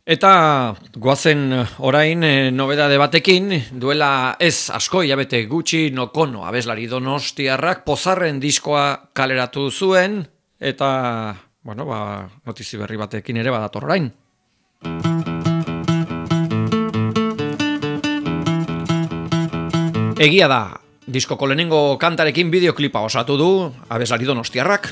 Eta goazen orain nobedade batekin, duela ez asko hilabete gutxi Nokono abeslari donostiarrak Pozarren diskoa kaleratu zuen, eta, notizi berri batekin ere badator orain. Egia da, diskoko lehenengo kantarekin bideoklipa osatu du abeslari donostiarrak.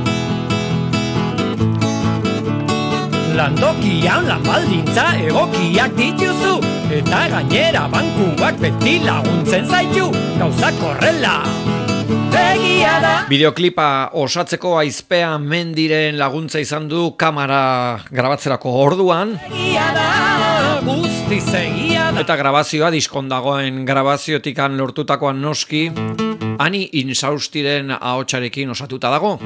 Landokian lan baldintza egokiak dituzu, eta gainera bankuak beti laguntzen zaitu, gauzak horrela. Egia da. Bideoklipa osatzeko Aizpea Mendiren laguntza izan du kamera grabatzerako orduan. Egia da, guztiz egia da. Eta grabazioa diskon dagoen grabaziotikan lortutakoan noski, Ani Insaustiren ahotsarekin osatuta dago.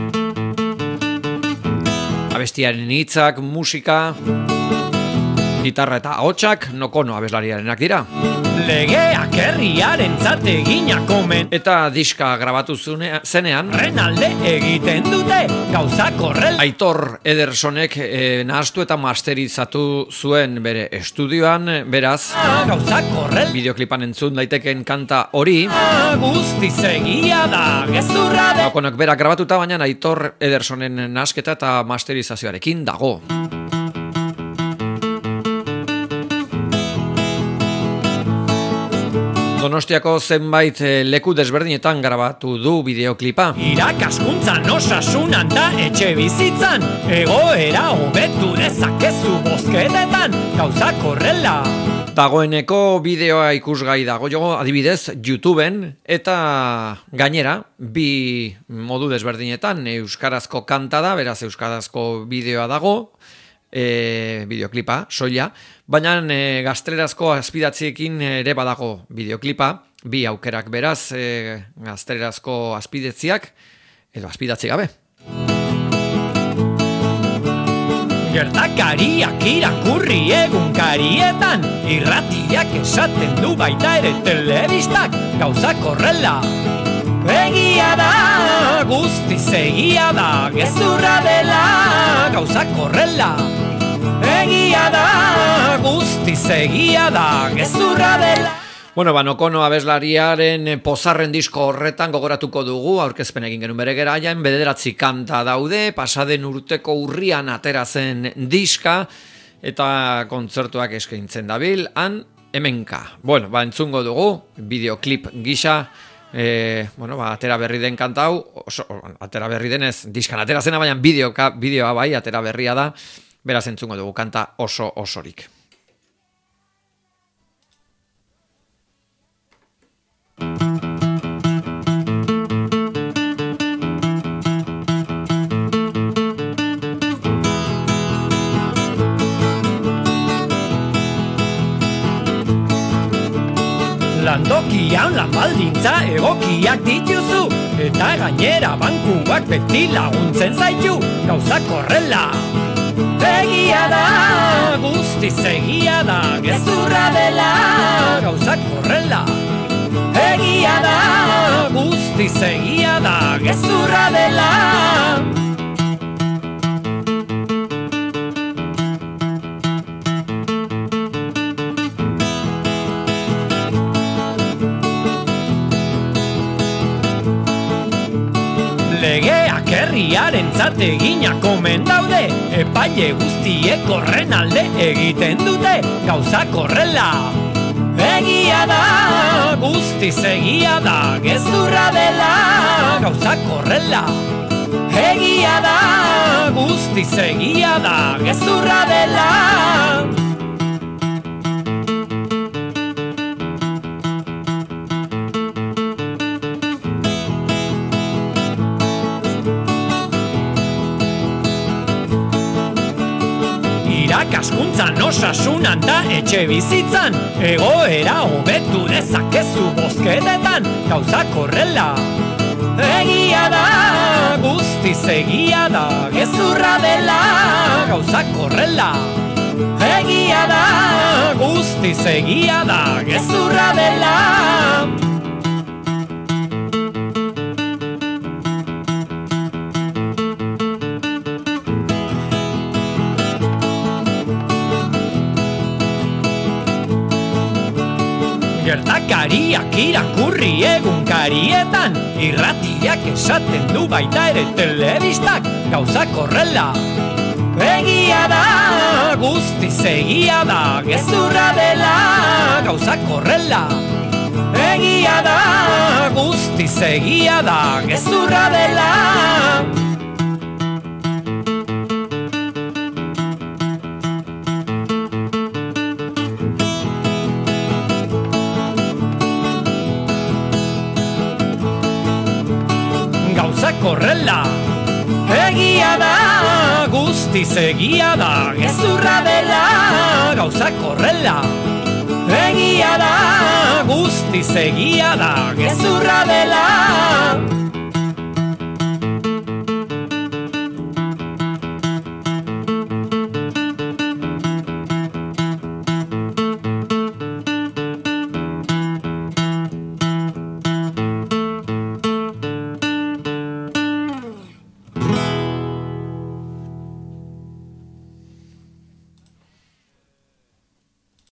Abestiaren hitzak, musika, gitarra eta ahotsak Nokono abeslariarenak dira. Legeak herriaren zateginak omen. Eta diska grabatu zenean, Renalde egiten dute, gauzak horrela. Aitor Edersonek nahastu eta masterizatu zuen bere estudioan, beraz, gauzak horrela. Bideoklipan entzun daiteken kanta hori, Guztiz egia da, gezurra de. Nokonok berak grabatuta, baina Aitor Edersonen nahasketa eta masterizazioarekin dago. Donostiako zenbait leku desberdinetan grabatu du bideoklipa. Irakaskuntzan, osasunan da etxe bizitzan, egoera hobetu dezakezu bozketetan, gauzak horrela. Dagoeneko bideoa ikusgai dago jo, adibidez, YouTubeen, eta gainera, bi modu desberdinetan, euskarazko kanta da, beraz euskarazko bideoa dago, bideoklipa, soila, baina gaztelerazko azpidatziekin ere badago bideoklipa, bi aukerak beraz, gaztelerazko azpidetziak, edo azpidatzi gabe. Gertakariak irakurri egunkarietan, irratiak esaten du baita ere telebistak, gauzak horrela. Egia da, guztiz egia da, gezurra dela, gauzak horrela. Egia da, guztiz egia da, gezurra dela. Nokono abeslariaren Pozarren disko horretan gogoratuko dugu, aurkezpen egin genuen bere garaian, 9 kanta daude, pasaden urteko urrian atera zen diska, eta kontzertuak eskaintzen dabil, han hemenka. Entzungo dugu, bideoklip gisa, atera berri den kanta hau, atera berri denez, diskan atera zena, baina bideoa bai, atera berria da, beraz entzungo dugu kanta osorik. Landokian lan baldintza egokiak dituzu, eta gainera bankuak beti laguntzen zaitu, gauzak horrela. Egia da, guztiz egia da, gezurra dela, gauzak horrela. Egia da, guztiz egia da, gezurra dela. Legeak herriaren zateginak omen daude, epaile guztiek horren alde egiten dute, gauzak horrela. Egia da, guztiz egia da, gezurra dela, gauzak horrela. Egia da, guztiz egia da, gezurra dela. Irakaskuntzan, osasunan da etxe bizitzan, egoera hobetu dezakezu bozketetan, gauzak horrela. Egia da, guztiz egia da, gezurra dela, gauzak horrela. Egia da, guztiz egia da, gezurra dela. Gertakariak irakurri egunkarietan, irratiak esaten du baita ere telebistak, gauzak horrela. Egia da, guztiz egia da, gezurra dela, gauzak horrela. Egia da, guztiz egia da, gezurra dela. Gauzak horrela. Egia da, guztiz egia da, gezurra dela, gauzak horrela. Egia da, guztiz egia da, gezurra dela.